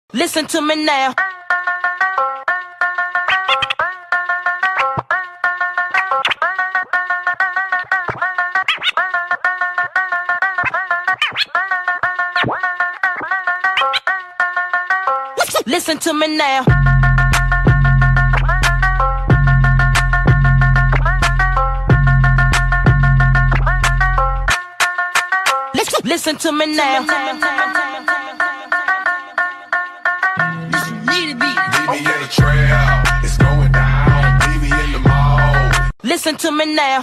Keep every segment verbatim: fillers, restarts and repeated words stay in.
Listen to me now. Listen to me now. Listen, listen to me now. Meet me at a trail, it's going down. Meet me in the mall. Listen to me now.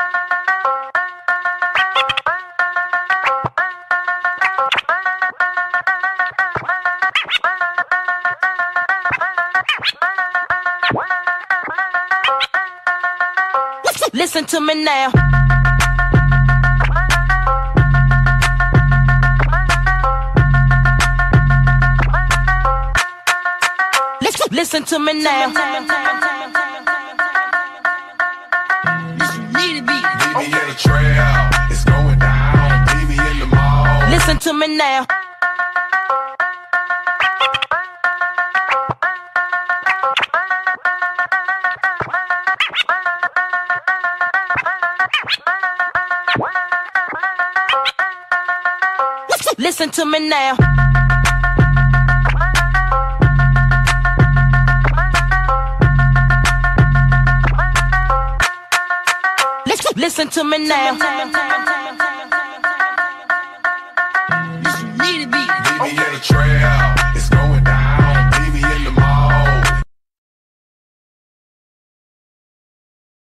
Listen to me now. Listen, listen to me now. Meet me at a trail, it's going down. Meet me in the mall. Listen to me now. Listen to me now. Listen, listen to me now. Meet me at a trail.